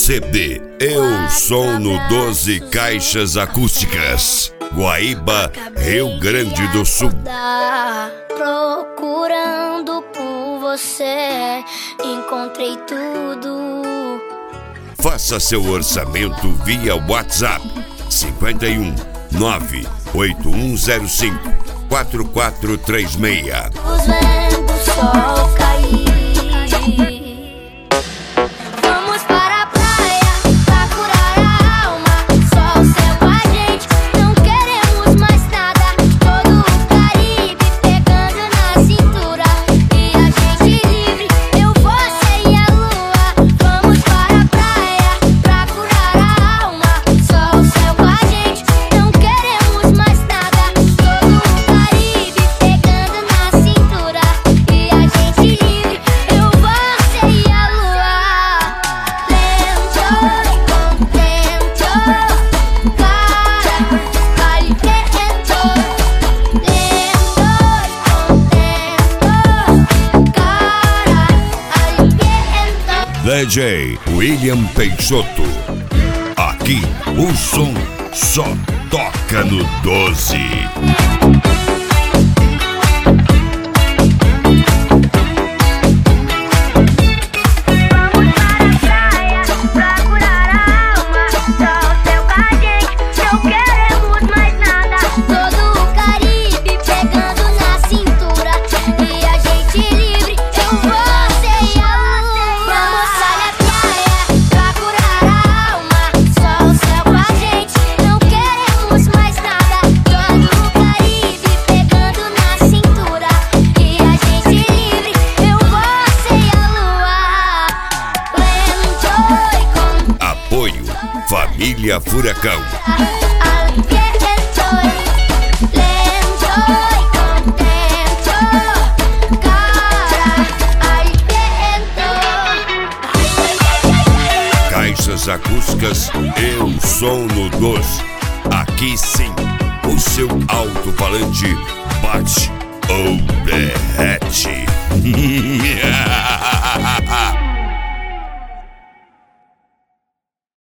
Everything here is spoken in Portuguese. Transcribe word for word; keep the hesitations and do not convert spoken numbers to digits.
C D Eu Som no doze Caixas Acústicas, Guaíba, Rio Grande do Sul. Procurando por você, encontrei tudo. Faça seu orçamento via WhatsApp cinquenta e um, nove oito um zero cinco, quatro quatro três seis. Os vendo o sol cair. Vamos para a praia pra curar a alma. Só o céu com a gente, não queremos mais nada. Todo o Caribe pegando na cintura e a gente livre, eu, você e a lua. Vamos para a praia pra curar a alma. Só o céu com a gente, não queremos mais nada. Todo o Caribe pegando na cintura e a gente livre, eu, você e a lua. Lento e contento, cara caliente. Lento e contento, cara caliente. D J William Peixoto. Aqui o som só toca no doze. Vamos para a praia pra curar a alma. Só o céu com a gente, não queremos mais nada. Todo o Caribe pegando na cintura e a gente livre, eu, você e a lua. Vamos para a praia pra curar a alma. Só o céu com a gente, não queremos mais nada. Todo o Caribe pegando na cintura e a gente livre, eu, você e a lua. Lento e contento, Apoio Família Furacão. lento e contento, cara caliente. Caixas Acústicas Eu Som no doze. Aqui sim, o seu alto-falante bate ou derrete.